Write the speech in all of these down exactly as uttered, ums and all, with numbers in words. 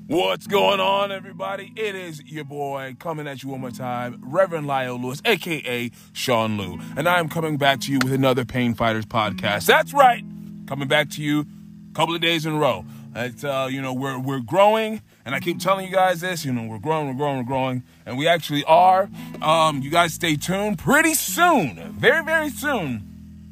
What's going on, everybody? It is your boy coming at you one more time, Reverend Lyle Lewis, a k a. Sean Lou. And I'm coming back to you with another Pain Fighters podcast. That's right. Coming back to you a couple of days in a row. It's, uh, you know, we're we're growing, and I keep telling you guys this, you know, we're growing, we're growing, we're growing, and we actually are. Um, you guys stay tuned. Pretty soon, very, very soon,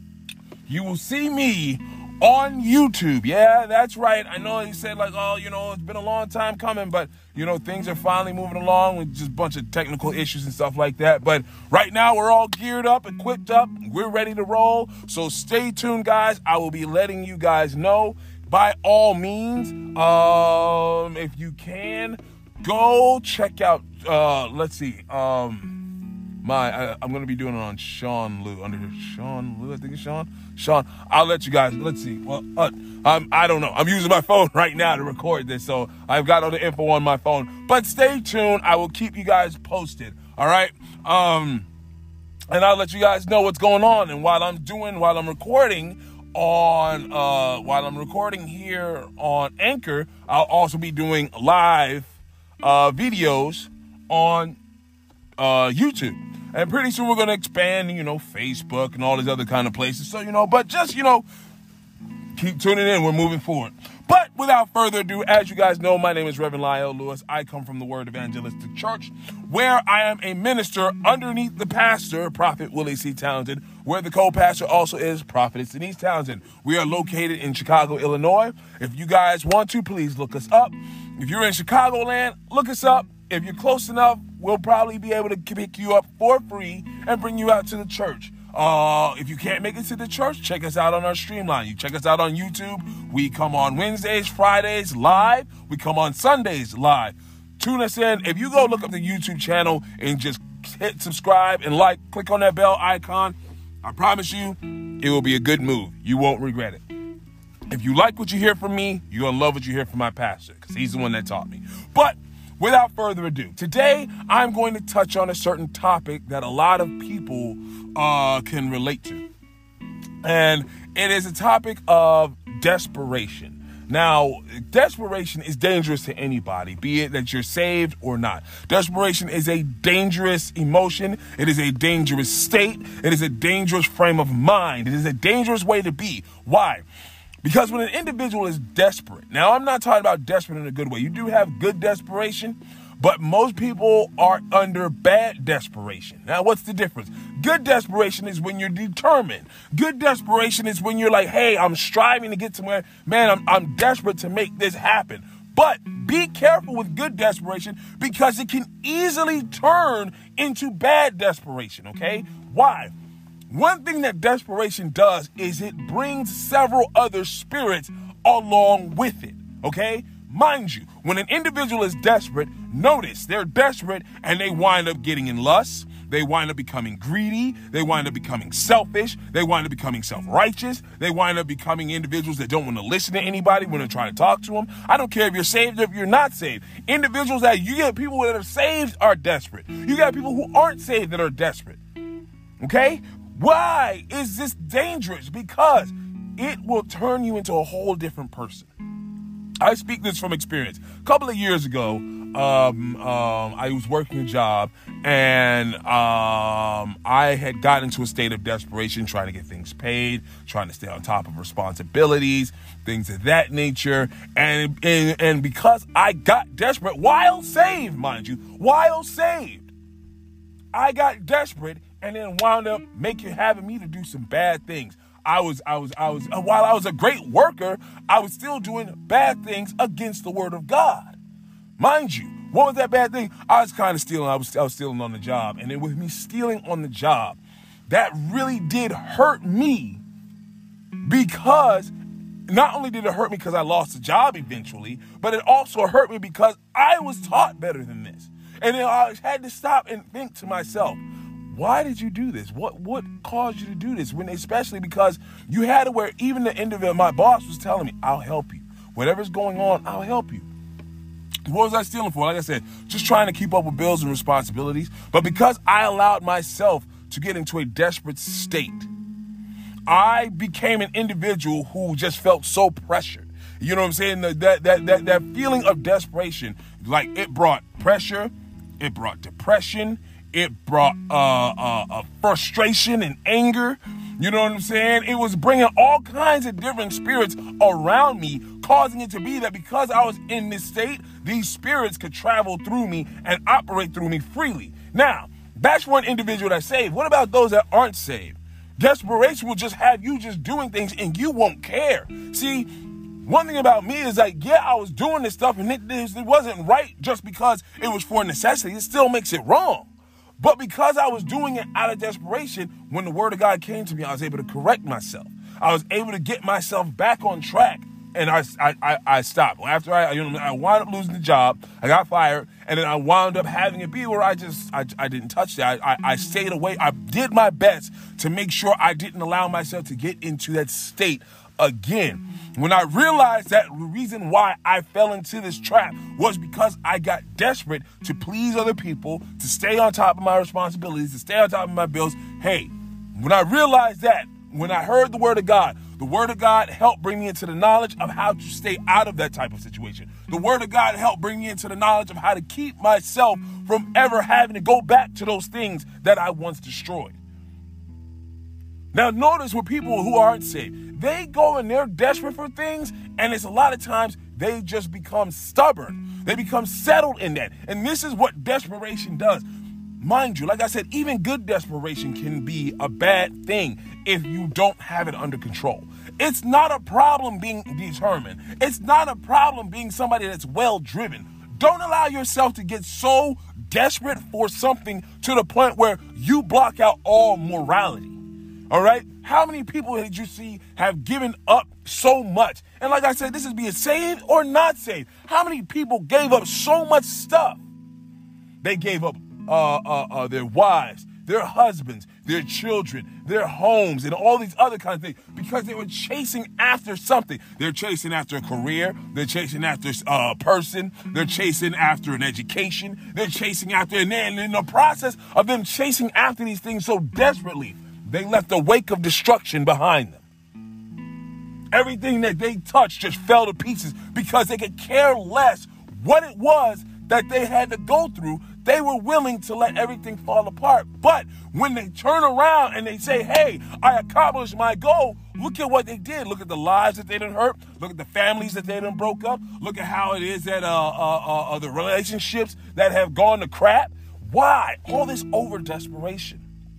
you will see me on YouTube. Yeah, that's right. I know he said like, oh, you know, it's been a long time coming, but, you know, things are finally moving along with just a bunch of technical issues and stuff like that. But right now we're all geared up, equipped up. We're ready to roll. So stay tuned, guys. I will be letting you guys know. By all means, um, if you can, go check out, uh, let's see, um, my, I, I'm going to be doing it on Sean Lou, under Sean Lou, I think it's Sean. Sean, I'll let you guys, let's see. Well, uh, um, I don't know. I'm using my phone right now to record this, so I've got all the info on my phone. But stay tuned. I will keep you guys posted, all right? Um, and I'll let you guys know what's going on. And while I'm doing, while I'm recording on, uh, while I'm recording here on Anchor, I'll also be doing live uh, videos on uh, YouTube. And pretty soon we're going to expand, you know, Facebook and all these other kind of places. So, you know, but just, you know, keep tuning in. We're moving forward. But without further ado, as you guys know, my name is Reverend Lyle Lewis. I come from the Word Evangelistic Church, where I am a minister underneath the pastor, Prophet Willie C. Townsend, where the co-pastor also is Prophetess Denise Townsend. We are located in Chicago, Illinois. If you guys want to, please look us up. If you're in Chicagoland, look us up. If you're close enough, we'll probably be able to pick you up for free and bring you out to the church. Uh, if you can't make it to the church, check us out on our streamline. You check us out on YouTube. We come on Wednesdays, Fridays live. We come on Sundays live. Tune us in. If you go look up the YouTube channel and just hit subscribe and like, click on that bell icon, I promise you, it will be a good move. You won't regret it. If you like what you hear from me, you're going to love what you hear from my pastor, because he's the one that taught me. But without further ado, today I'm going to touch on a certain topic that a lot of people uh, can relate to. And it is a topic of desperation. Now, desperation is dangerous to anybody, be it that you're saved or not. Desperation is a dangerous emotion. It is a dangerous state. It is a dangerous frame of mind. It is a dangerous way to be. Why? Because when an individual is desperate, now I'm not talking about desperate in a good way. You do have good desperation, but most people are under bad desperation. Now, what's the difference? Good desperation is when you're determined. Good desperation is when you're like, hey, I'm striving to get somewhere. Man, I'm, I'm desperate to make this happen. But be careful with good desperation, because it can easily turn into bad desperation, okay? Why? One thing that desperation does is it brings several other spirits along with it, okay? Mind you, when an individual is desperate, notice they're desperate and they wind up getting in lust. They wind up becoming greedy. They wind up becoming selfish. They wind up becoming self-righteous. They wind up becoming individuals that don't want to listen to anybody when they're trying to talk to them. I don't care if you're saved or if you're not saved. Individuals that you get people that are saved are desperate. You got people who aren't saved that are desperate, okay? Why is this dangerous? Because it will turn you into a whole different person. I speak this from experience. A couple of years ago, um, um, I was working a job, and um, I had gotten into a state of desperation, trying to get things paid, trying to stay on top of responsibilities, things of that nature. And, and, and because I got desperate, while saved, mind you, while saved, I got desperate and then wound up making having me to do some bad things. I was, I was, I was, while I was a great worker, I was still doing bad things against the word of God. Mind you, what was that bad thing? I was kind of stealing. I was, I was stealing on the job. And then with me stealing on the job, that really did hurt me, because not only did it hurt me because I lost the job eventually, but it also hurt me because I was taught better than this. And then I had to stop and think to myself, why did you do this? What what caused you to do this? When, especially because you had to where even the end of it, my boss was telling me, I'll help you. Whatever's going on, I'll help you. What was I stealing for? Like I said, just trying to keep up with bills and responsibilities. But because I allowed myself to get into a desperate state, I became an individual who just felt so pressured. You know what I'm saying? That, that, that, that feeling of desperation, like it brought pressure, it brought depression, it brought uh, uh, uh, frustration and anger. You know what I'm saying? It was bringing all kinds of different spirits around me, causing it to be that because I was in this state, these spirits could travel through me and operate through me freely. Now, that's one individual that's saved. What about those that aren't saved? Desperation will just have you just doing things and you won't care. See, one thing about me is like, yeah, I was doing this stuff and it, it wasn't right just because it was for necessity. It still makes it wrong. But because I was doing it out of desperation, when the word of God came to me, I was able to correct myself. I was able to get myself back on track. And I, I, I, I stopped. After I, you know, I wound up losing the job, I got fired, and then I wound up having it be where I just, I, I didn't touch that. I, I, I stayed away. I did my best to make sure I didn't allow myself to get into that state again. When I realized that the reason why I fell into this trap was because I got desperate to please other people, to stay on top of my responsibilities, to stay on top of my bills. Hey, when I realized that, when I heard the word of God, the word of God helped bring me into the knowledge of how to stay out of that type of situation. The word of God helped bring me into the knowledge of how to keep myself from ever having to go back to those things that I once destroyed. Now, notice with people who aren't saved, they go and they're desperate for things, and it's a lot of times they just become stubborn. They become settled in that. And this is what desperation does. Mind you, like I said, even good desperation can be a bad thing if you don't have it under control. It's not a problem being determined. It's not a problem being somebody that's well-driven. Don't allow yourself to get so desperate for something to the point where you block out all morality. All right? How many people did you see have given up so much? And like I said, this is being saved or not saved. How many people gave up so much stuff? They gave up uh, uh, uh, their wives, their husbands, their children, their homes, and all these other kinds of things because they were chasing after something. They're chasing after a career. They're chasing after a person. They're chasing after an education. They're chasing after, and then in the process of them chasing after these things so desperately, they left a wake of destruction behind them. Everything that they touched just fell to pieces because they could care less what it was that they had to go through. They were willing to let everything fall apart. But when they turn around and they say, hey, I accomplished my goal, look at what they did. Look at the lives that they done hurt. Look at the families that they done broke up. Look at how it is that uh, uh, uh, the relationships that have gone to crap. Why? All this over desperation.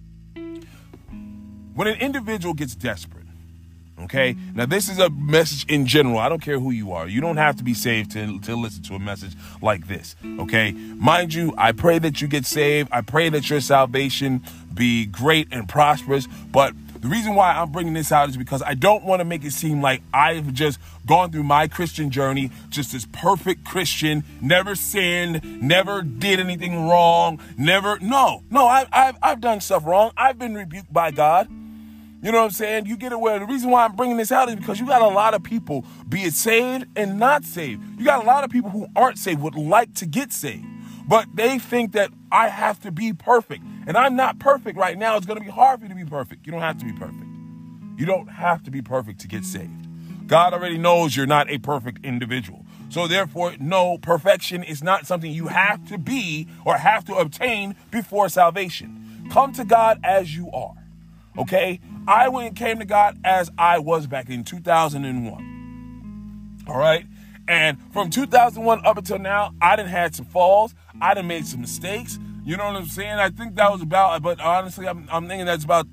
When an individual gets desperate, okay, now this is a message in general. I don't care who you are. You don't have to be saved to, to listen to a message like this, okay? Mind you, I pray that you get saved. I pray that your salvation be great and prosperous. But the reason why I'm bringing this out is because I don't want to make it seem like I've just gone through my Christian journey, just this perfect Christian, never sinned, never did anything wrong, never, no, no, I, I've, I've done stuff wrong. I've been rebuked by God. You know what I'm saying? You get it where the reason why I'm bringing this out is because you got a lot of people, be it saved and not saved. You got a lot of people who aren't saved, would like to get saved, but they think that I have to be perfect. And I'm not perfect right now. It's going to be hard for you to be perfect. You don't have to be perfect. You don't have to be perfect to get saved. God already knows you're not a perfect individual. So therefore, no, perfection is not something you have to be or have to obtain before salvation. Come to God as you are. Okay? I went and came to God as I was back in two thousand one. All right? And from two thousand one up until now, I done had some falls. I done made some mistakes. You know what I'm saying? I think that was about, but honestly, I'm, I'm thinking that's about,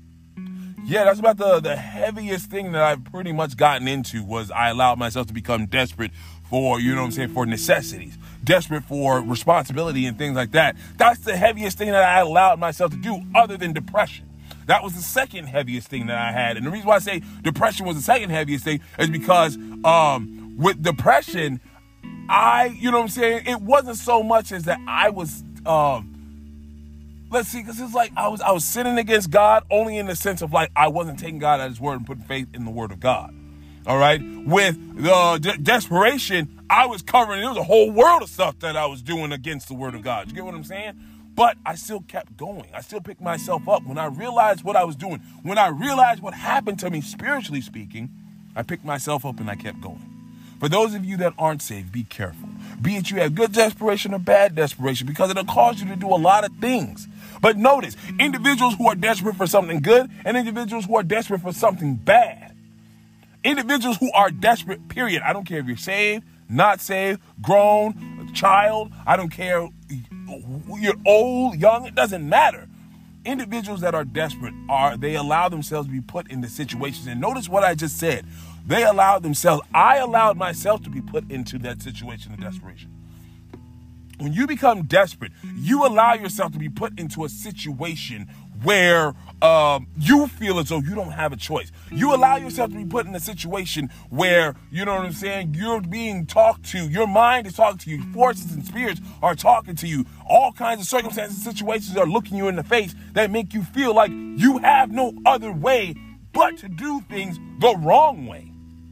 yeah, that's about the, the heaviest thing that I've pretty much gotten into was I allowed myself to become desperate for, you know what I'm saying, for necessities. Desperate for responsibility and things like that. That's the heaviest thing that I allowed myself to do other than depression. That was the second heaviest thing that I had. And the reason why I say depression was the second heaviest thing is because um, with depression, I, you know what I'm saying, it wasn't so much as that I was, um, let's see, because it's like I was I was sinning against God only in the sense of like I wasn't taking God at his word and putting faith in the word of God. All right? With the de- desperation, I was covering, there was a whole world of stuff that I was doing against the word of God. You get what I'm saying? But I still kept going. I still picked myself up. When I realized what I was doing, when I realized what happened to me spiritually speaking, I picked myself up and I kept going. For those of you that aren't saved, be careful. Be it you have good desperation or bad desperation, because it'll cause you to do a lot of things. But notice, individuals who are desperate for something good and individuals who are desperate for something bad. Individuals who are desperate, period. I don't care if you're saved, not saved, grown, a child. I don't care. You're old, young. It doesn't matter. Individuals that are desperate are, they allow themselves to be put into situations. And notice what I just said. They allowed themselves, I allowed myself to be put into that situation of desperation. When you become desperate, you allow yourself to be put into a situation where um, you feel as though you don't have a choice. You allow yourself to be put in a situation where, you know what I'm saying, you're being talked to. Your mind is talking to you. Forces and spirits are talking to you. All kinds of circumstances, situations are looking you in the face that make you feel like you have no other way but to do things the wrong way.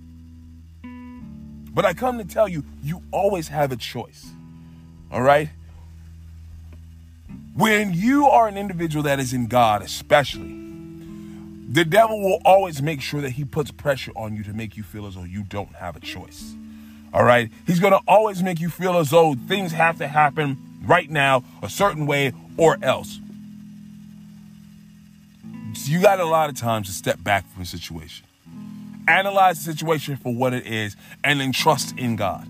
But I come to tell you, you always have a choice. All right? When you are an individual that is in God, especially, the devil will always make sure that he puts pressure on you to make you feel as though you don't have a choice. All right? He's going to always make you feel as though things have to happen right now, a certain way, or else. So you got a lot of times to step back from the situation. Analyze the situation for what it is, and then trust in God.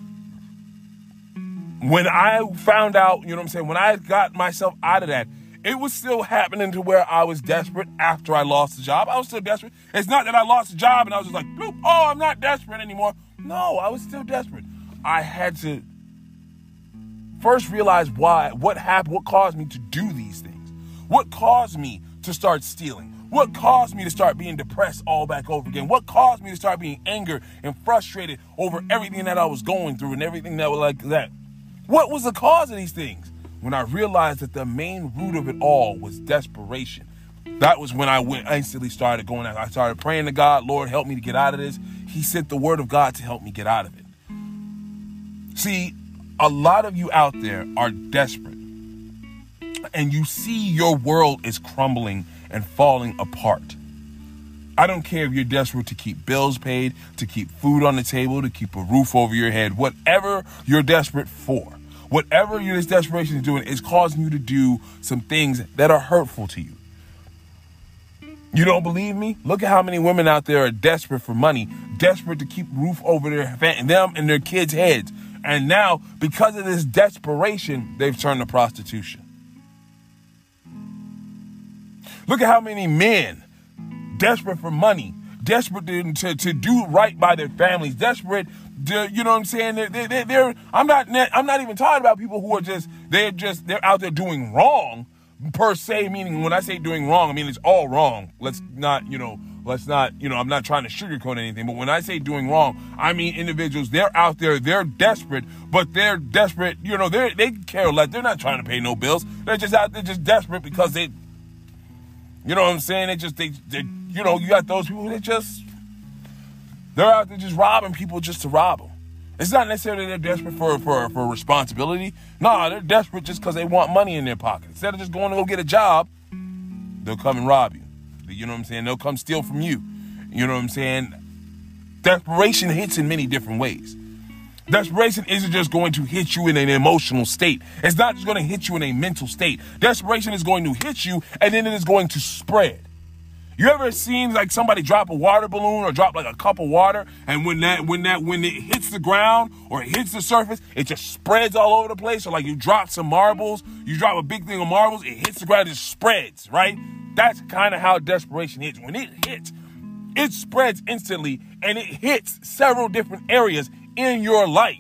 When I found out, you know what I'm saying, when I got myself out of that, it was still happening to where I was desperate after I lost the job. I was still desperate. It's not that I lost the job and I was just like, bloop, oh, I'm not desperate anymore. No, I was still desperate. I had to first realize why, what happened, what caused me to do these things. What caused me to start stealing? What caused me to start being depressed all back over again? What caused me to start being angry and frustrated over everything that I was going through and everything that was like that? What was the cause of these things? When I realized that the main root of it all was desperation. That was when I went, I instantly started going out. I started praying to God, Lord, help me to get out of this. He sent the word of God to help me get out of it. See, a lot of you out there are desperate. And you see your world is crumbling and falling apart. I don't care if you're desperate to keep bills paid, to keep food on the table, to keep a roof over your head, whatever you're desperate for, whatever your this desperation is doing is causing you to do some things that are hurtful to you. You don't believe me? Look at how many women out there are desperate for money, desperate to keep roof over their them and their kids' heads. And now, because of this desperation, they've turned to prostitution. Look at how many men desperate for money, desperate to, to, to do right by their families, desperate to, you know what I'm saying? They're, they're, they're, I'm not, I'm not even talking about people who are just, they're just, they're out there doing wrong per se, meaning when I say doing wrong, I mean, it's all wrong. Let's not, you know, let's not, you know, I'm not trying to sugarcoat anything, but when I say doing wrong, I mean individuals, they're out there, they're desperate, but they're desperate, you know, they they care less. They're not trying to pay no bills. They're just out there just desperate because they, you know what I'm saying? They just, they, they, you know, you got those people that just, they're out there just robbing people just to rob them. It's not necessarily they're desperate for, for, for responsibility. No, they're desperate just because they want money in their pocket. Instead of just going to go get a job, they'll come and rob you. You know what I'm saying? They'll come steal from you. You know what I'm saying? Desperation hits in many different ways. Desperation isn't just going to hit you in an emotional state. It's not just going to hit you in a mental state. Desperation is going to hit you, and then it is going to spread. You ever seen like somebody drop a water balloon or drop like a cup of water, and when that when that when it hits the ground or it hits the surface, it just spreads all over the place? Or like you drop some marbles, you drop a big thing of marbles, it hits the ground, it spreads, right? That's kind of how desperation hits. When it hits, it spreads instantly, and it hits several different areas in your life.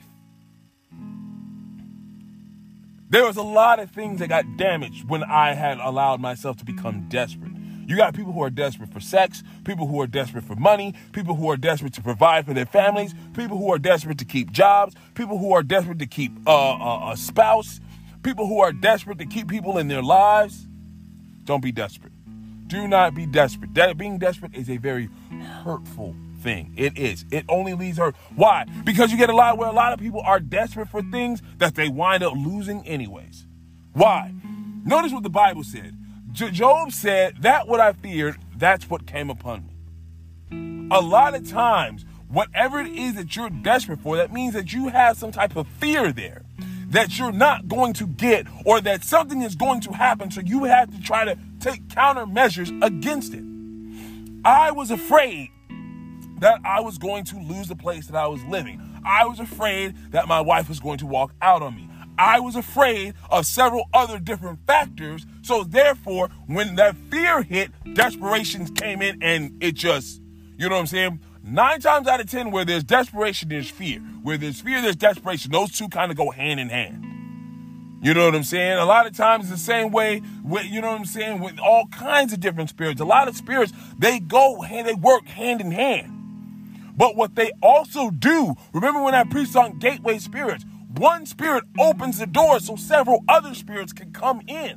There was a lot of things that got damaged when I had allowed myself to become desperate. You got people who are desperate for sex, people who are desperate for money, people who are desperate to provide for their families, people who are desperate to keep jobs, people who are desperate to keep uh, a, a spouse, people who are desperate to keep people in their lives. Don't be desperate. Do not be desperate. That being desperate is a very hurtful thing. It is. It only leads hurt. Why? Because you get a lot where a lot of people are desperate for things that they wind up losing anyways. Why? Notice what the Bible said. Job said, that what I feared, that's what came upon me. A lot of times whatever it is that you're desperate for, that means that you have some type of fear there that you're not going to get, or that something is going to happen, so you have to try to take countermeasures against it. I was afraid that I was going to lose the place that I was living. I was afraid that my wife was going to walk out on me. I was afraid of several other different factors. So therefore, when that fear hit, desperation came in, and it just, you know what I'm saying? Nine times out of ten, where there's desperation, there's fear. Where there's fear, there's desperation. Those two kind of go hand in hand. You know what I'm saying? A lot of times the same way, with, you know what I'm saying, with all kinds of different spirits. A lot of spirits, they go, hand, they work hand in hand. But what they also do, remember when I preached on gateway spirits, one spirit opens the door so several other spirits can come in.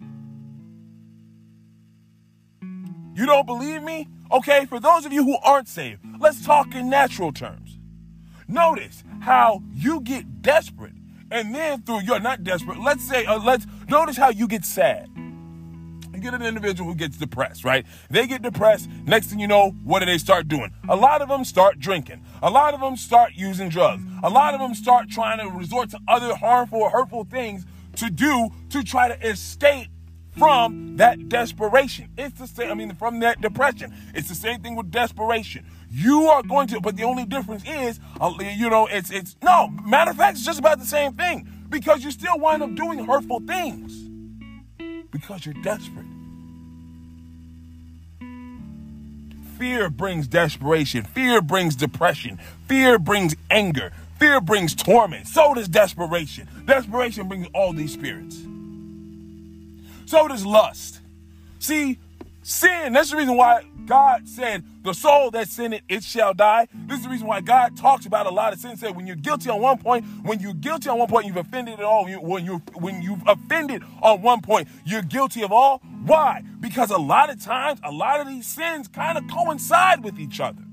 You don't believe me? Okay, for those of you who aren't saved, let's talk in natural terms. Notice how you get desperate, and then through you're not desperate. Let's say, uh, let's notice how you get sad. You get an individual who gets depressed, right? They get depressed. Next thing you know, what do they start doing? A lot of them start drinking. A lot of them start using drugs. A lot of them start trying to resort to other harmful or hurtful things to do to try to escape from that desperation. It's the same, I mean, from that depression. It's the same thing with desperation. You are going to, but the only difference is, uh, you know, it's, it's, no, matter of fact, it's just about the same thing, because you still wind up doing hurtful things because you're desperate. Fear brings desperation. Fear brings depression. Fear brings anger. Fear brings torment. So does desperation. Desperation brings all these spirits. So does lust. See, sin, that's the reason why God said, the soul that sinneth, it shall die. This is the reason why God talks about a lot of sin. Said when you're guilty on one point, when you're guilty on one point, you've offended at all. When, you, when you've offended on one point, you're guilty of all. Why? Because a lot of times, a lot of these sins kind of coincide with each other.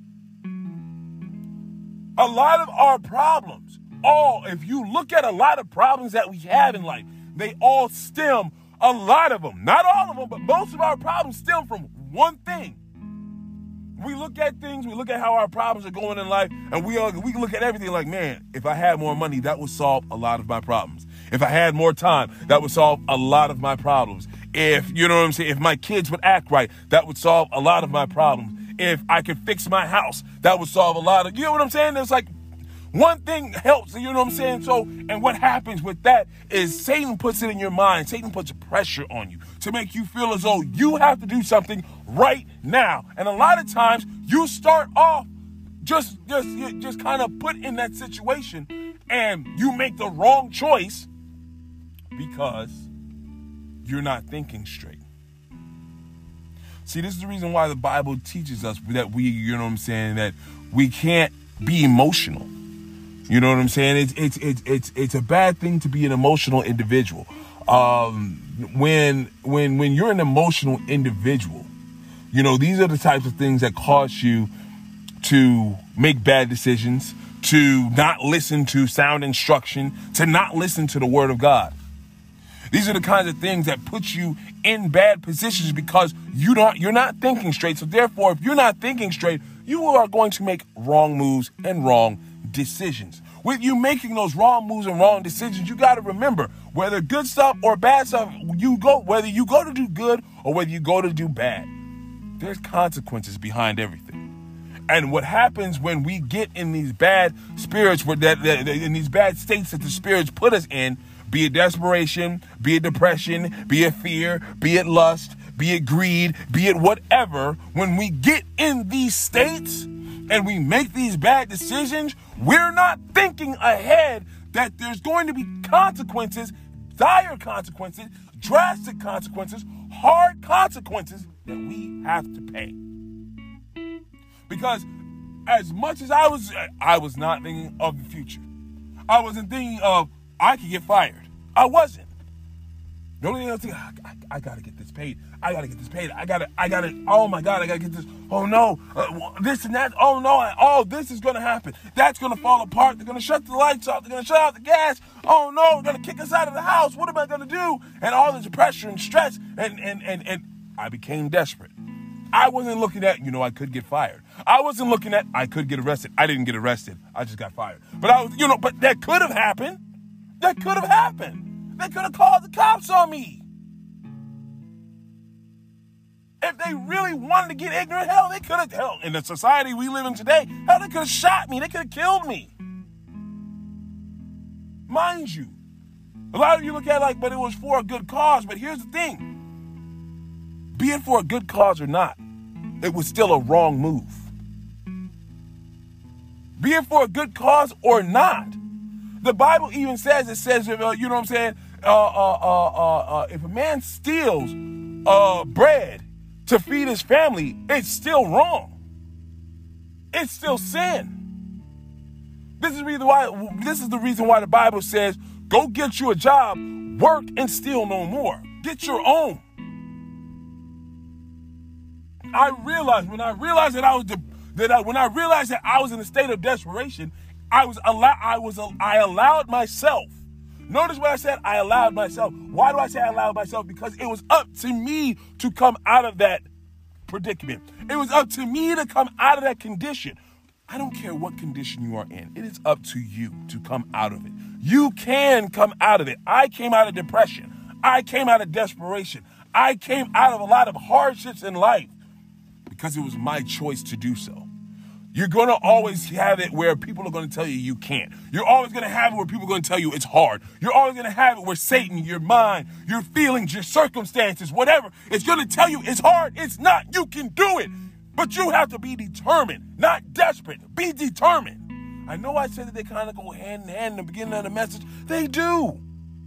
A lot of our problems, all, if you look at a lot of problems that we have in life, they all stem, a lot of them, not all of them, but most of our problems stem from one thing. We look at things, we look at how our problems are going in life, and we are, we look at everything like, man, if I had more money, that would solve a lot of my problems. If I had more time, that would solve a lot of my problems. If, you know what I'm saying, if my kids would act right, that would solve a lot of my problems. If I could fix my house, that would solve a lot of, you know what I'm saying? It's like one thing helps, you know what I'm saying? So, and what happens with that is Satan puts it in your mind. Satan puts pressure on you to make you feel as though you have to do something right now. And a lot of times you start off just, just, just kind of put in that situation, and you make the wrong choice because you're not thinking straight. See, this is the reason why the Bible teaches us that we, you know what I'm saying, that we can't be emotional. You know what I'm saying? It's it's it's it's it's a bad thing to be an emotional individual. Um, when when when you're an emotional individual, you know, these are the types of things that cause you to make bad decisions, to not listen to sound instruction, to not listen to the word of God. These are the kinds of things that put you in bad positions because you don't, you're not thinking straight. So therefore, if you're not thinking straight, you are going to make wrong moves and wrong decisions. With you making those wrong moves and wrong decisions, you got to remember, whether good stuff or bad stuff, you go, whether you go to do good or whether you go to do bad, there's consequences behind everything. And what happens when we get in these bad spirits, where that, that in these bad states that the spirits put us in, be it desperation, be it depression, be it fear, be it lust, be it greed, be it whatever, when we get in these states and we make these bad decisions, we're not thinking ahead that there's going to be consequences, dire consequences, drastic consequences, hard consequences that we have to pay. Because as much as I was, I was not thinking of the future. I wasn't thinking of, I could get fired. I wasn't. The only thing I was thinking, I, I, I gotta get this paid. I gotta get this paid. I gotta, I gotta, oh my God, I gotta get this. Oh no, uh, this and that. Oh no, I, oh, this is gonna happen. That's gonna fall apart. They're gonna shut the lights off. They're gonna shut off the gas. Oh no, they're gonna kick us out of the house. What am I gonna do? And all this pressure and stress. And, and, and, and I became desperate. I wasn't looking at, you know, I could get fired. I wasn't looking at, I could get arrested. I didn't get arrested. I just got fired. But I was, you know, but that could have happened. That could have happened. They could have called the cops on me. If they really wanted to get ignorant, hell, they could have, hell, in the society we live in today, hell, they could have shot me. They could have killed me. Mind you, a lot of you look at it like, but it was for a good cause. But here's the thing. Be it for a good cause or not, it was still a wrong move. Be it for a good cause or not. The Bible even says, it says, uh, you know what I'm saying? Uh, uh, uh, uh, uh, if a man steals uh, bread to feed his family, it's still wrong. It's still sin. This is the reason why. This is the reason why the Bible says, "Go get you a job, work and steal no more. Get your own." I realized when I realized that I was de- that I, when I realized that I was in a state of desperation, I was allow I was I allowed myself. Notice what I said. I allowed myself. Why do I say I allowed myself? Because it was up to me to come out of that predicament. It was up to me to come out of that condition. I don't care what condition you are in. It is up to you to come out of it. You can come out of it. I came out of depression. I came out of desperation. I came out of a lot of hardships in life because it was my choice to do so. You're going to always have it where people are going to tell you you can't. You're always going to have it where people are going to tell you it's hard. You're always going to have it where Satan, your mind, your feelings, your circumstances, whatever, is going to tell you it's hard. It's not. You can do it. But you have to be determined, not desperate. Be determined. I know I said that they kind of go hand in hand in the beginning of the message. They do.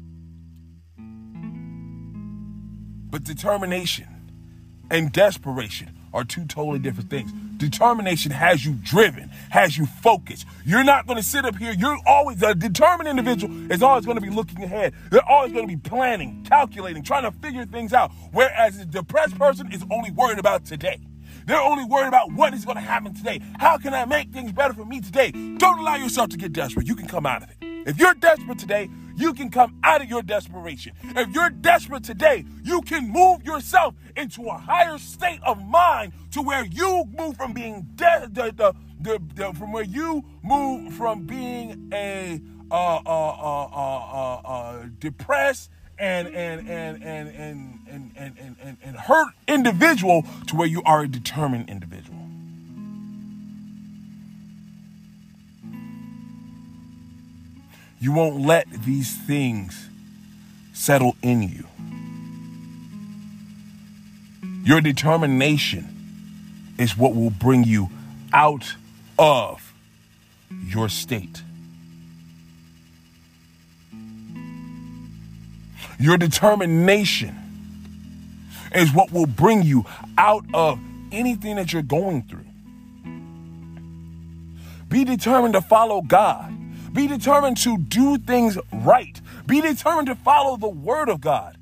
But determination and desperation are two totally different things. Determination has you driven, has you focused. You're not going to sit up here. You're always, a determined individual is always going to be looking ahead. They're always going to be planning, calculating, trying to figure things out. Whereas a depressed person is only worried about today. They're only worried about what is going to happen today. How can I make things better for me today? Don't allow yourself to get desperate. You can come out of it. If you're desperate today, you can come out of your desperation. If you're desperate today, you can move yourself into a higher state of mind to where you move from being de- the, the, the, the, from where you move from being a uh, uh, uh, uh, uh, uh, depressed and and and and and and and and, and, and hurt individual to where you are a determined individual. You won't let these things settle in you. Your determination is what will bring you out of your state. Your determination is what will bring you out of anything that you're going through. Be determined to follow God. Be determined to do things right. Be determined to follow the word of God.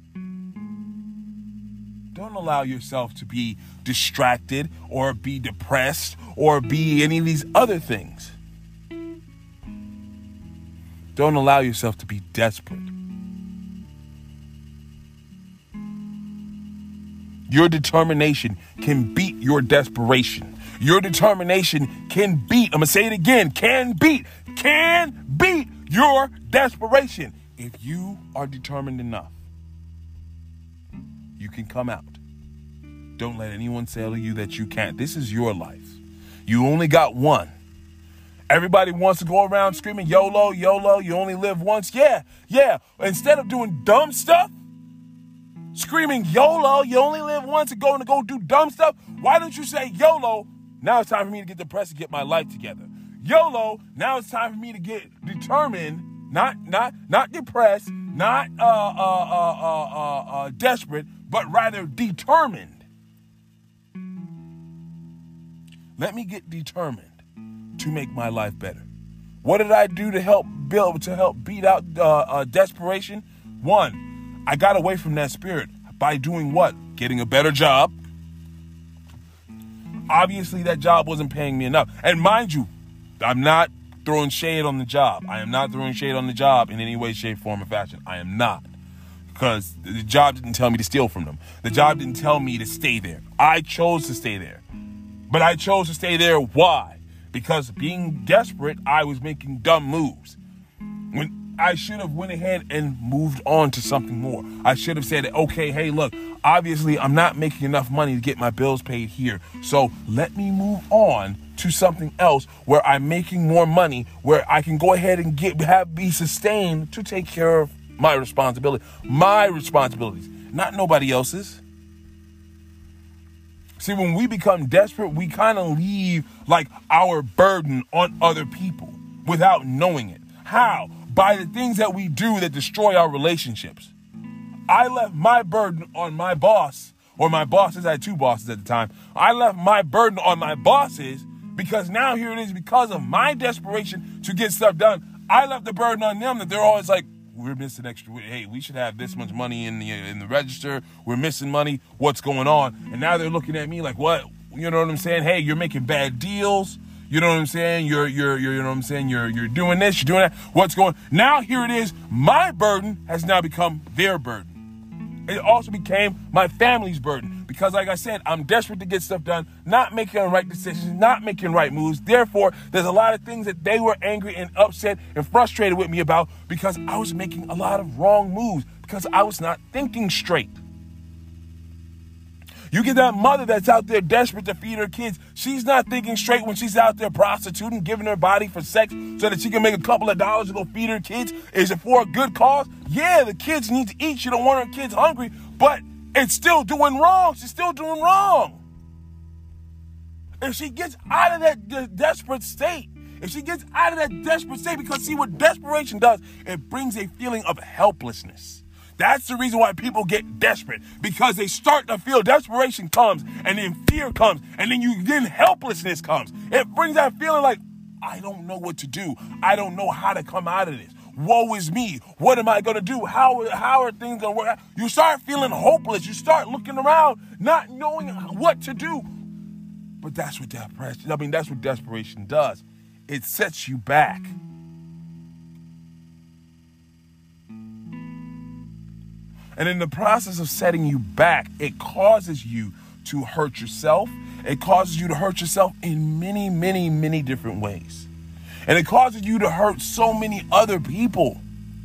Don't allow yourself to be distracted or be depressed or be any of these other things. Don't allow yourself to be desperate. Your determination can beat your desperation. Your determination can beat, I'm going to say it again, can beat, can beat your desperation. If you are determined enough, you can come out. Don't let anyone tell you that you can't. This is your life. You only got one. Everybody wants to go around screaming, YOLO, YOLO, you only live once. Yeah, yeah. Instead of doing dumb stuff, screaming YOLO, you only live once, and going to go do dumb stuff, why don't you say YOLO, now it's time for me to get depressed and get my life together. YOLO, now it's time for me to get determined, not not not depressed, not uh, uh, uh, uh, uh, uh, desperate, but rather determined. Let me get determined to make my life better. What did I do to help build, to help beat out uh, uh, desperation? One, I got away from that spirit by doing what? Getting a better job. Obviously, that job wasn't paying me enough. And mind you, I'm not throwing shade on the job. I am not throwing shade on the job in any way, shape, form, or fashion. I am not. Because the job didn't tell me to steal from them. The job didn't tell me to stay there. I chose to stay there. But I chose to stay there. Why? Because being desperate, I was making dumb moves. When I should have went ahead and moved on to something more. I should have said, okay, hey, look, obviously I'm not making enough money to get my bills paid here. So let me move on to something else where I'm making more money, where I can go ahead and get have be sustained to take care of my responsibility, my responsibilities, not nobody else's. See, when we become desperate, we kind of leave like our burden on other people without knowing it. How? By the things that we do that destroy our relationships. I left my burden on my boss, or my bosses. I had two bosses at the time. I left my burden on my bosses because now here it is, because of my desperation to get stuff done, I left the burden on them that they're always like, we're missing extra. Hey, we should have this much money in the in the register. We're missing money. What's going on? And now they're looking at me like, what? You know what I'm saying? Hey, you're making bad deals. You know what I'm saying? You're, you're, you're, you know what I'm saying? You're, you're doing this, you're doing that. What's going on? Now here it is. My burden has now become their burden. It also became my family's burden because, like I said, I'm desperate to get stuff done, not making the right decisions, not making right moves. Therefore, there's a lot of things that they were angry and upset and frustrated with me about because I was making a lot of wrong moves because I was not thinking straight. You get that mother that's out there desperate to feed her kids. She's not thinking straight when she's out there prostituting, giving her body for sex so that she can make a couple of dollars to go feed her kids. Is it for a good cause? Yeah, the kids need to eat. She don't want her kids hungry, but it's still doing wrong. She's still doing wrong. If she gets out of that de- desperate state, if she gets out of that desperate state, because see what desperation does, it brings a feeling of helplessness. That's the reason why people get desperate, because they start to feel desperation comes and then fear comes and then you then helplessness comes. It brings that feeling like, I don't know what to do. I don't know how to come out of this. Woe is me. What am I going to do? How, how are things going to work out? You start feeling hopeless. You start looking around, not knowing what to do. But that's what depression, I mean, that's what desperation does. It sets you back. And in the process of setting you back, it causes you to hurt yourself. It causes you to hurt yourself in many, many, many different ways. And it causes you to hurt so many other people.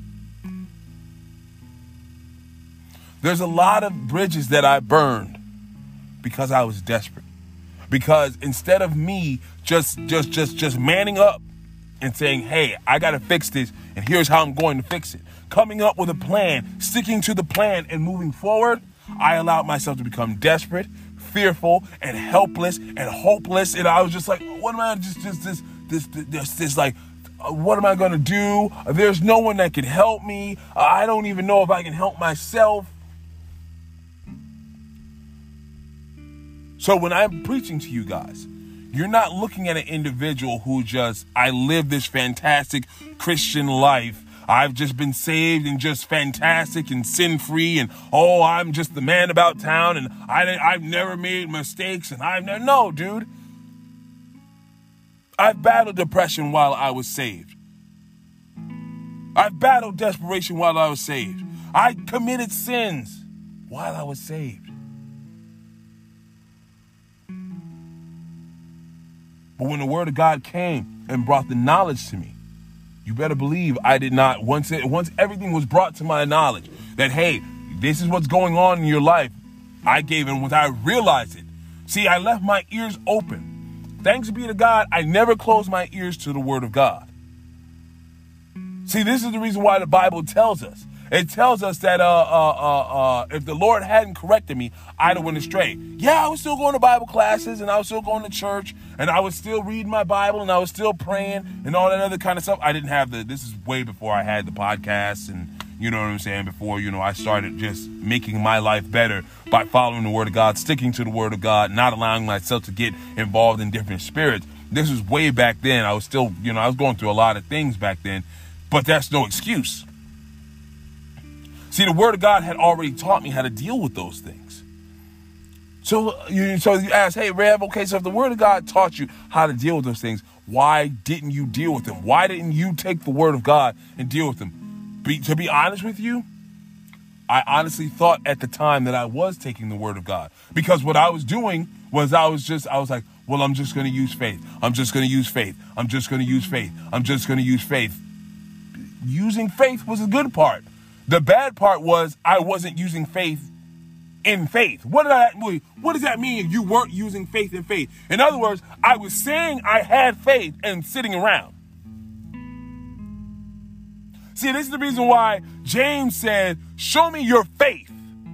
There's a lot of bridges that I burned because I was desperate. Because instead of me just, just, just, just manning up and saying, hey, I got to fix this, and here's how I'm going to fix it, coming up with a plan, sticking to the plan and moving forward, I allowed myself to become desperate, fearful, and helpless and hopeless. And I was just like, what am I just, just this, this, this, this, this like, uh, what am I going to do? There's no one that can help me. Uh, I don't even know if I can help myself. So when I'm preaching to you guys, you're not looking at an individual who just, I live this fantastic Christian life. I've just been saved and just fantastic and sin-free, and oh, I'm just the man about town, and I, I've never made mistakes, and I've never, no, dude. I've battled depression while I was saved. I've battled desperation while I was saved. I committed sins while I was saved. But when the word of God came and brought the knowledge to me, you better believe I did not, once it, once everything was brought to my knowledge, that, hey, this is what's going on in your life, I gave it once I realized it. See, I left my ears open. Thanks be to God, I never closed my ears to the word of God. See, this is the reason why the Bible tells us. It tells us that uh, uh, uh, uh, if the Lord hadn't corrected me, I'd have went astray. Yeah, I was still going to Bible classes, and I was still going to church, and I was still reading my Bible, and I was still praying, and all that other kind of stuff. I didn't have the, this is way before I had the podcast, and you know what I'm saying, before, you know, I started just making my life better by following the word of God, sticking to the word of God, not allowing myself to get involved in different spirits. This was way back then. I was still, you know, I was going through a lot of things back then, but that's no excuse. See, the word of God had already taught me how to deal with those things. So you, so you ask, hey, Rev, okay, so if the word of God taught you how to deal with those things, why didn't you deal with them? Why didn't you take the word of God and deal with them? Be, to be honest with you, I honestly thought at the time that I was taking the word of God, because what I was doing was I was just, I was like, well, I'm just going to use faith. I'm just going to use faith. I'm just going to use faith. I'm just going to use faith. Using faith was a good part. The bad part was I wasn't using faith in faith. What did I, what does that mean if you weren't using faith in faith? In other words, I was saying I had faith and sitting around. See, this is the reason why James said, show me your faith,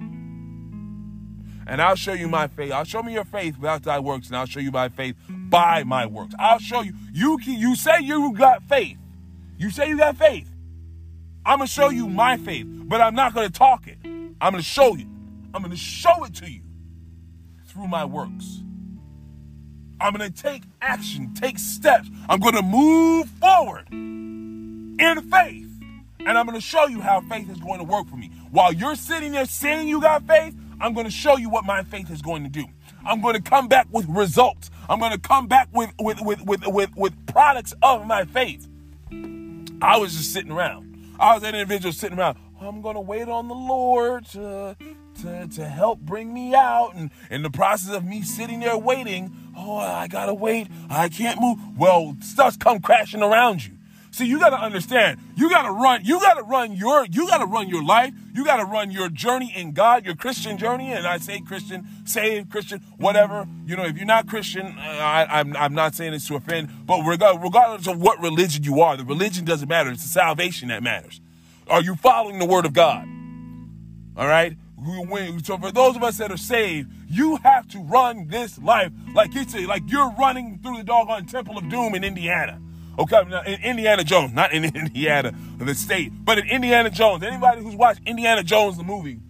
and I'll show you my faith. I'll show me your faith without thy works, and I'll show you my faith by my works. I'll show you. You can, you say you got faith. You say you got faith. I'm going to show you my faith, but I'm not going to talk it. I'm going to show you. I'm going to show it to you through my works. I'm going to take action, take steps. I'm going to move forward in faith. And I'm going to show you how faith is going to work for me. While you're sitting there saying you got faith, I'm going to show you what my faith is going to do. I'm going to come back with results. I'm going to come back with, with, with, with, with, with products of my faith. I was just sitting around. I was an individual sitting around. I'm going to wait on the Lord to, to, to help bring me out. And in the process of me sitting there waiting, oh, I got to wait. I can't move. Well, stuff's come crashing around you. See, you got to understand, you got to run, you got to run your, you got to run your life. You got to run your journey in God, your Christian journey. And I say Christian, saved, Christian, whatever. You know, if you're not Christian, I, I'm, I'm not saying this to offend, but regardless of what religion you are, the religion doesn't matter. It's the salvation that matters. Are you following the word of God? All right. So for those of us that are saved, you have to run this life like it's a, like you're running through the doggone Temple of Doom in Indiana. Okay, now in Indiana Jones, not in Indiana, the state, but in Indiana Jones. Anybody who's watched Indiana Jones, the movie,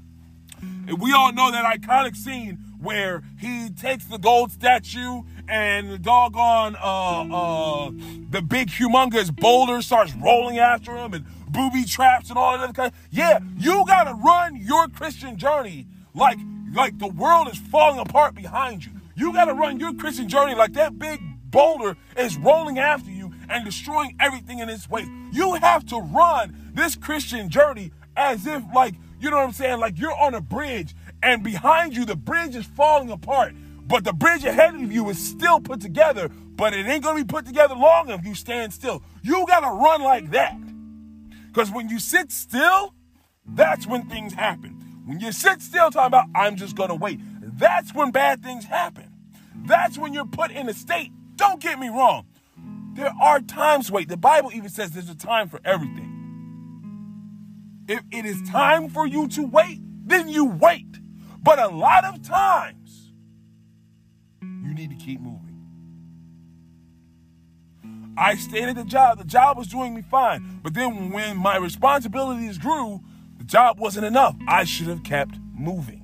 we all know that iconic scene where he takes the gold statue and the doggone, uh, uh, the big humongous boulder starts rolling after him and booby traps and all that other kind. Yeah, you gotta run your Christian journey like, like the world is falling apart behind you. You gotta run your Christian journey like that big boulder is rolling after you and destroying everything in its way. You have to run this Christian journey as if, like, you know what I'm saying? Like you're on a bridge and behind you, the bridge is falling apart, but the bridge ahead of you is still put together, but it ain't going to be put together long if you stand still. You got to run like that. Because when you sit still, that's when things happen. When you sit still talking about, I'm just going to wait, that's when bad things happen. That's when you're put in a state. Don't get me wrong. There are times, wait, the Bible even says there's a time for everything. If it is time for you to wait, then you wait. But a lot of times, you need to keep moving. I stayed at the job. The job was doing me fine. But then when my responsibilities grew, the job wasn't enough. I should have kept moving.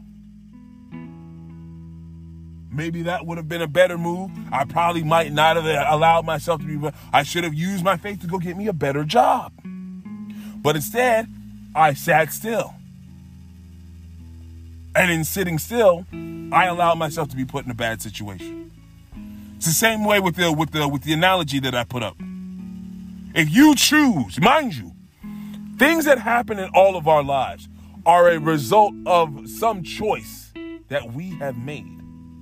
Maybe that would have been a better move. I probably might not have allowed myself to be, I should have used my faith to go get me a better job. But instead, I sat still. And in sitting still, I allowed myself to be put in a bad situation. It's the same way with the, with the, with the analogy that I put up. If you choose, mind you, things that happen in all of our lives are a result of some choice that we have made.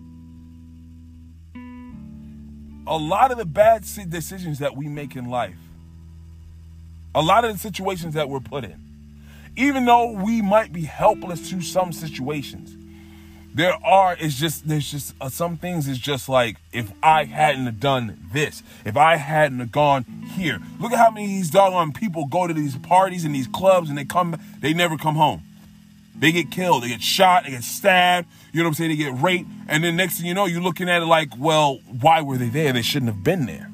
A lot of the bad decisions that we make in life, a lot of the situations that we're put in, even though we might be helpless to some situations, there are, it's just, there's just uh, some things it's just like, if I hadn't have done this, if I hadn't have gone here. Look at how many of these doggone people go to these parties and these clubs and they come, they never come home. They get killed, they get shot, they get stabbed, you know what I'm saying, they get raped, and then next thing you know, you're looking at it like, well, why were they there? They shouldn't have been there.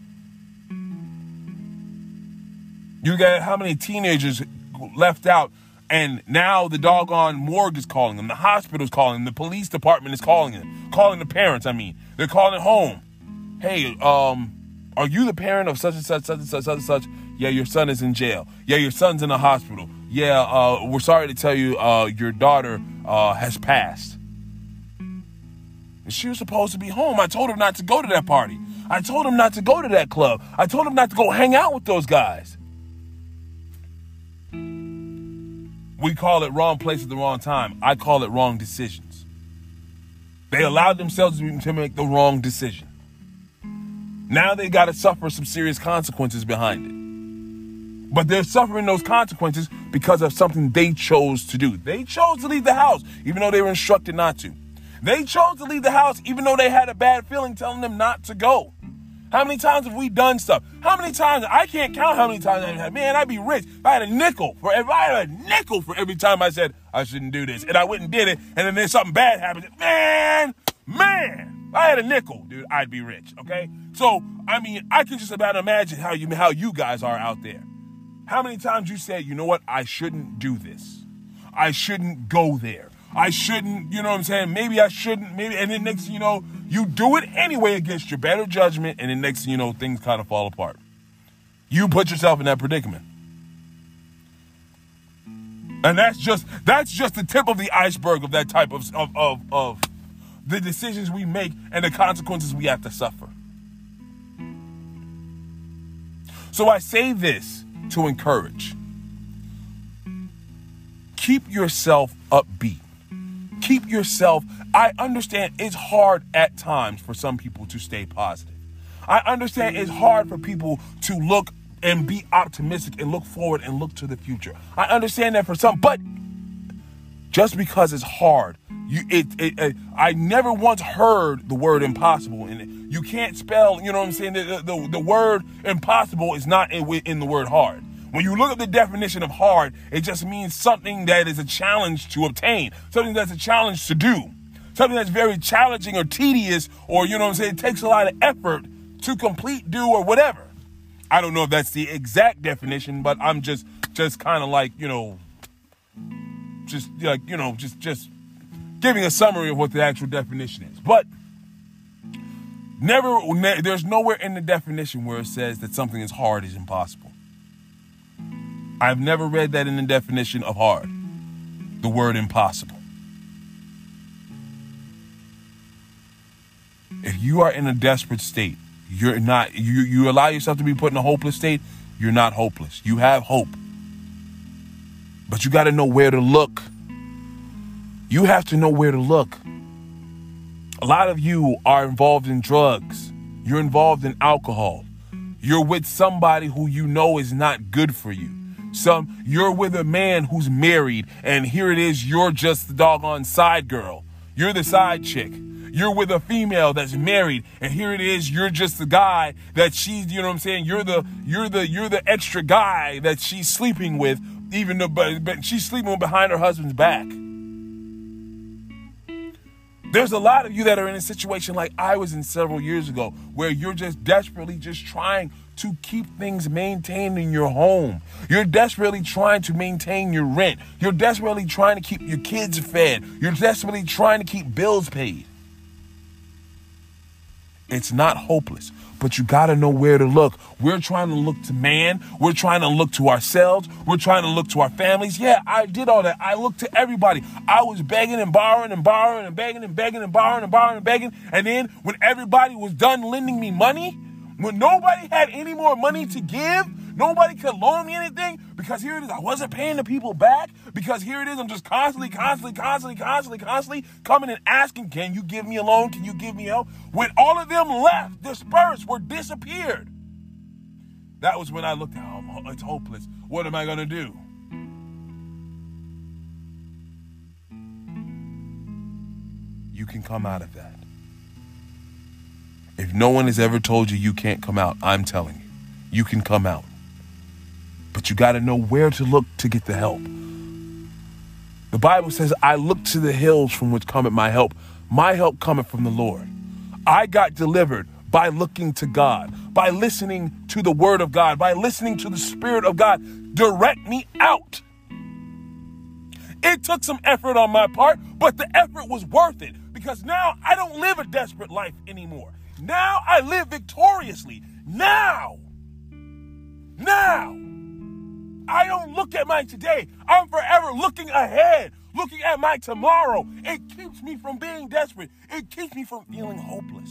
You got how many teenagers left out, and now the doggone morgue is calling them, the hospital's calling them, the police department is calling them, calling the parents, I mean. They're calling home. Hey, um, are you the parent of such and such, such and such, such and such? Yeah, your son is in jail. Yeah, your son's in the hospital. Yeah, uh, we're sorry to tell you, uh, your daughter uh, has passed. And she was supposed to be home. I told her not to go to that party. I told him not to go to that club. I told him not to go hang out with those guys. We call it wrong place at the wrong time. I call it wrong decisions. They allowed themselves to make the wrong decision. Now they got to suffer some serious consequences behind it. But they're suffering those consequences because of something they chose to do. They chose to leave the house, even though they were instructed not to. They chose to leave the house, even though they had a bad feeling telling them not to go. How many times have we done stuff? How many times? I can't count how many times I've had. Man, I'd be rich if I had a nickel for every, I had a nickel for every time I said I shouldn't do this. And I went and did it, and then there's something bad happens. Man, man, if I had a nickel, dude, I'd be rich, okay? So, I mean, I can just about imagine how you, how you guys are out there. How many times you said, you know what, I shouldn't do this. I shouldn't go there. I shouldn't, you know what I'm saying? Maybe I shouldn't, maybe, and then next thing you know, you do it anyway against your better judgment, and then next thing you know, things kind of fall apart. You put yourself in that predicament. And that's just, that's just the tip of the iceberg of that type of, of, of, of the decisions we make and the consequences we have to suffer. So I say this to encourage. Keep yourself upbeat. Keep yourself, I understand it's hard at times for some people to stay positive. I understand it's hard for people to look and be optimistic and look forward and look to the future. I understand that for some, but just because it's hard, you it, it, it I never once heard the word impossible in it. You can't spell, you know what I'm saying? The, the, the word impossible is not in, in the word hard. When you look at the definition of hard, it just means something that is a challenge to obtain, something that's a challenge to do, something that's very challenging or tedious, or, you know what I'm saying, it takes a lot of effort to complete, do, or whatever. I don't know if that's the exact definition, but I'm just, just kind of like, you know, just like, you know, just, just giving a summary of what the actual definition is. But never, ne- there's nowhere in the definition where it says that something is hard is impossible. I've never read that in the definition of hard, the word impossible. If you are in a desperate state, you're not, you, you allow yourself to be put in a hopeless state, you're not hopeless. You have hope. But you got to know where to look. You have to know where to look. A lot of you are involved in drugs. You're involved in alcohol. You're with somebody who you know is not good for you. Some, you're with a man who's married, and here it is, you're just the doggone side girl. You're the side chick. You're with a female that's married, and here it is, you're just the guy that she's, you know what I'm saying? You're the, you're the, you're the extra guy that she's sleeping with, even though, but, but she's sleeping behind her husband's back. There's a lot of you that are in a situation like I was in several years ago, where you're just desperately just trying to keep things maintained in your home. You're desperately trying to maintain your rent. You're desperately trying to keep your kids fed. You're desperately trying to keep bills paid. It's not hopeless, but you got to know where to look. We're trying to look to man. We're trying to look to ourselves. We're trying to look to our families. Yeah, I did all that. I looked to everybody. I was begging and borrowing and borrowing and begging and begging and borrowing and borrowing and begging. And then when everybody was done lending me money, when nobody had any more money to give, nobody could loan me anything, because here it is, I wasn't paying the people back, because here it is, I'm just constantly, constantly, constantly, constantly, constantly coming and asking, can you give me a loan? Can you give me help? When all of them left, dispersed, were disappeared, that was when I looked at, oh, it's hopeless. What am I going to do? You can come out of that. If no one has ever told you you can't come out, I'm telling you, you can come out. But you got to know where to look to get the help. The Bible says, I look to the hills from which cometh my help. My help cometh from the Lord. I got delivered by looking to God, by listening to the word of God, by listening to the Spirit of God direct me out. It took some effort on my part, but the effort was worth it, because now I don't live a desperate life anymore. Now I live victoriously. Now, now, I don't look at my today. I'm forever looking ahead, looking at my tomorrow. It keeps me from being desperate. It keeps me from feeling hopeless.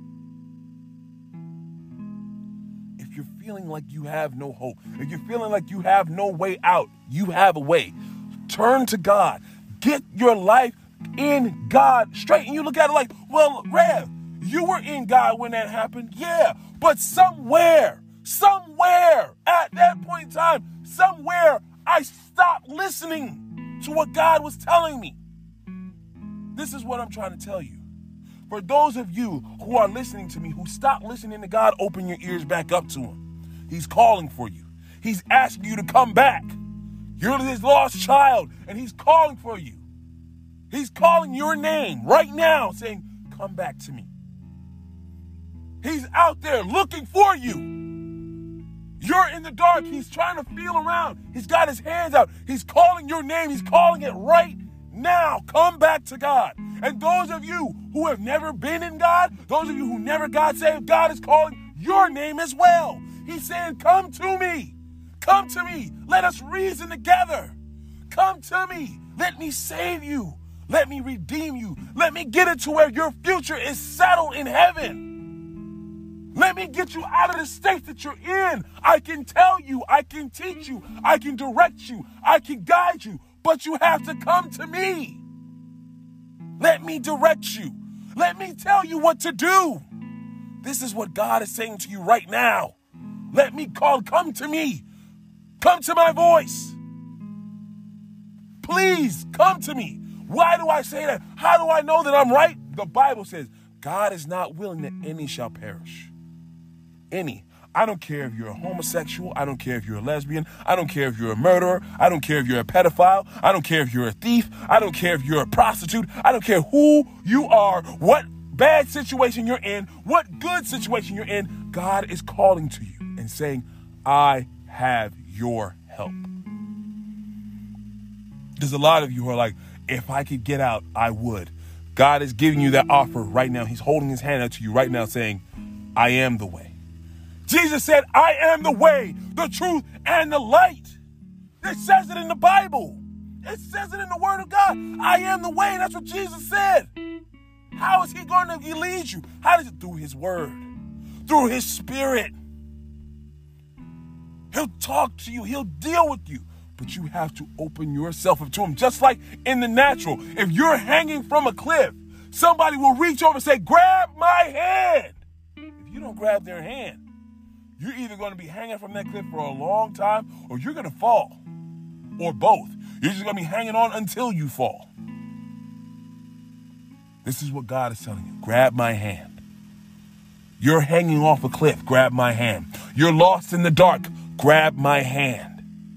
If you're feeling like you have no hope, if you're feeling like you have no way out, you have a way. Turn to God. Get your life in God straight. And you look at it like, well, Rev, you were in God when that happened. Yeah, but somewhere, somewhere at that point in time, somewhere I stopped listening to what God was telling me. This is what I'm trying to tell you. For those of you who are listening to me, who stopped listening to God, open your ears back up to him. He's calling for you. He's asking you to come back. You're his lost child, and he's calling for you. He's calling your name right now, saying, come back to me. He's out there looking for you. You're in the dark. He's trying to feel around. He's got his hands out. He's calling your name. He's calling it right now. Come back to God. And those of you who have never been in God, those of you who never got saved, God is calling your name as well. He's saying, come to me. Come to me. Let us reason together. Come to me. Let me save you. Let me redeem you. Let me get it to where your future is settled in heaven. Let me get you out of the state that you're in. I can tell you. I can teach you. I can direct you. I can guide you. But you have to come to me. Let me direct you. Let me tell you what to do. This is what God is saying to you right now. Let me call. Come to me. Come to my voice. Please come to me. Why do I say that? How do I know that I'm right? The Bible says, God is not willing that any shall perish. Any. I don't care if you're a homosexual. I don't care if you're a lesbian. I don't care if you're a murderer. I don't care if you're a pedophile. I don't care if you're a thief. I don't care if you're a prostitute. I don't care who you are, what bad situation you're in, what good situation you're in. God is calling to you and saying, I have your help. There's a lot of you who are like, if I could get out, I would. God is giving you that offer right now. He's holding his hand out to you right now saying, I am the way. Jesus said, I am the way, the truth, and the light. It says it in the Bible. It says it in the Word of God. I am the way. That's what Jesus said. How is he going to lead you? How does it? Through his Word, through his Spirit. He'll talk to you. He'll deal with you. But you have to open yourself up to him. Just like in the natural, if you're hanging from a cliff, somebody will reach over and say, grab my hand. If you don't grab their hand, you're either going to be hanging from that cliff for a long time or you're going to fall. Or both. You're just going to be hanging on until you fall. This is what God is telling you. Grab my hand. You're hanging off a cliff. Grab my hand. You're lost in the dark. Grab my hand.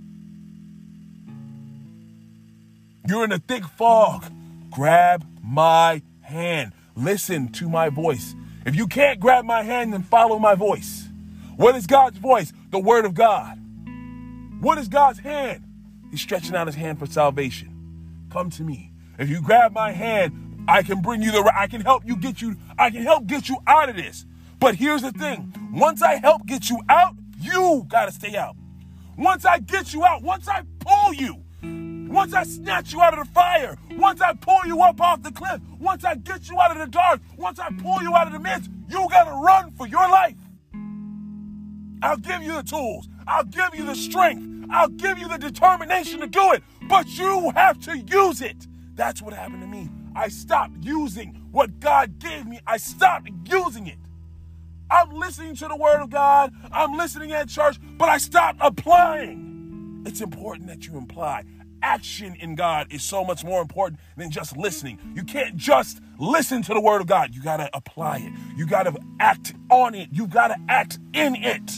You're in a thick fog. Grab my hand. Listen to my voice. If you can't grab my hand, then follow my voice. What is God's voice? The Word of God. What is God's hand? He's stretching out his hand for salvation. Come to me. If you grab my hand, I can bring you the, I can help you get you, I can help get you out of this. But here's the thing. Once I help get you out, you got to stay out. Once I get you out, once I pull you, once I snatch you out of the fire, once I pull you up off the cliff, once I get you out of the dark, once I pull you out of the midst, you got to run for your life. I'll give you the tools. I'll give you the strength. I'll give you the determination to do it, but you have to use it. That's what happened to me. I stopped using what God gave me. I stopped using it. I'm listening to the Word of God. I'm listening at church, but I stopped applying. It's important that you apply. Action in God is so much more important than just listening. You can't just listen to the Word of God. You got to apply it. You got to act on it. You got to act in it.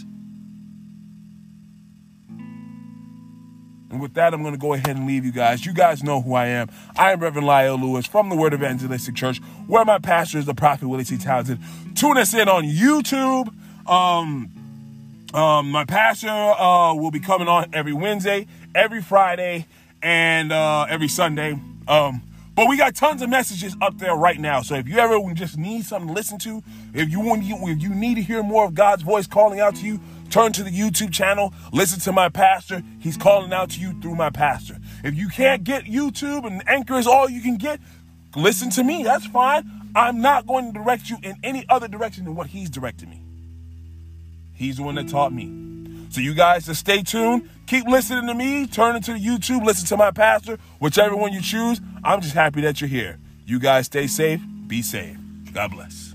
And with that, I'm going to go ahead and leave you guys. You guys know who I am. I am Reverend Lyle Lewis from the Word Evangelistic Church, where my pastor is the Prophet Willie C. Townsend. Tune us in on YouTube. Um, um, my pastor uh, will be coming on every Wednesday, every Friday, and uh, every Sunday. Um, but we got tons of messages up there right now. So if you ever just need something to listen to, if you want, if you need to hear more of God's voice calling out to you, turn to the YouTube channel, listen to my pastor. He's calling out to you through my pastor. If you can't get YouTube and Anchor is all you can get, listen to me. That's fine. I'm not going to direct you in any other direction than what he's directed me. He's the one that taught me. So you guys just stay tuned. Keep listening to me. Turn into the YouTube. Listen to my pastor. Whichever one you choose. I'm just happy that you're here. You guys stay safe. Be safe. God bless.